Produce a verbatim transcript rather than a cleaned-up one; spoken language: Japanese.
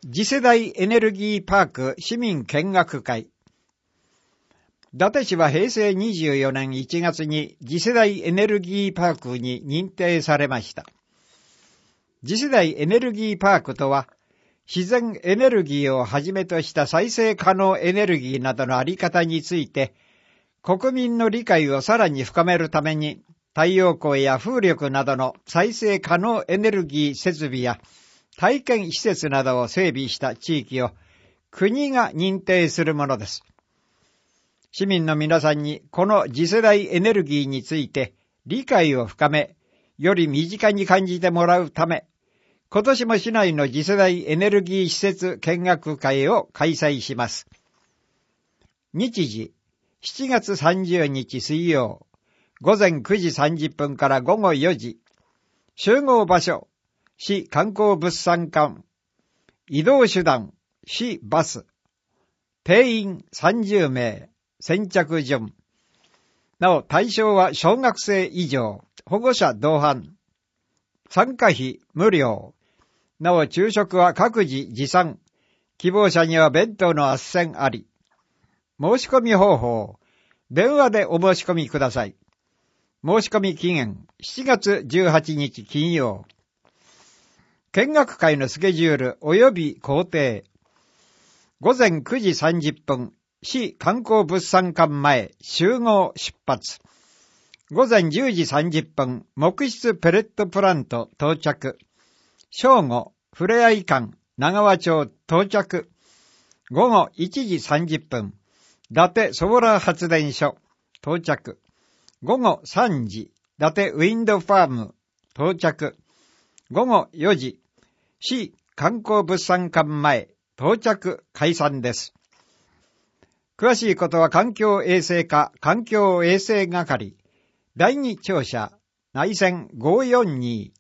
次世代エネルギーパーク市民見学会。伊達市はへいせいにじゅうよねんいちがつに次世代エネルギーパークに認定されました。次世代エネルギーパークとは、自然エネルギーをはじめとした再生可能エネルギーなどのあり方について、国民の理解をさらに深めるために、太陽光や風力などの再生可能エネルギー設備や体験施設などを整備した地域を国が認定するものです。市民の皆さんにこの次世代エネルギーについて理解を深め、より身近に感じてもらうため、今年も市内の次世代エネルギー施設見学会を開催します。日時、しちがつさんじゅうにち水曜、ごぜんくじさんじゅっぷんからごごよじ。集合場所、市観光物産館。移動手段、市バス。定員さんじゅうめい。先着順。なお、対象は小学生以上、保護者同伴。参加費無料。なお、昼食は各自持参。希望者には弁当の斡旋あり。申し込み方法。電話でお申し込みください。申し込み期限しちがつじゅうはちにち金曜。見学会のスケジュール及び行程。ごぜんくじさんじゅっぷん、市観光物産館前集合出発。ごぜんじゅうじさんじゅっぷん、木質ペレットプラント到着。正午、ふれあい館長和町到着。ごごいちじさんじゅっぷん、伊達ソーラー発電所到着。ごごさんじ、伊達ウィンドファーム到着。ごごよじ、市観光物産館前到着解散です。詳しいことは環境衛生課環境衛生係だいに庁舎内線ごーよんに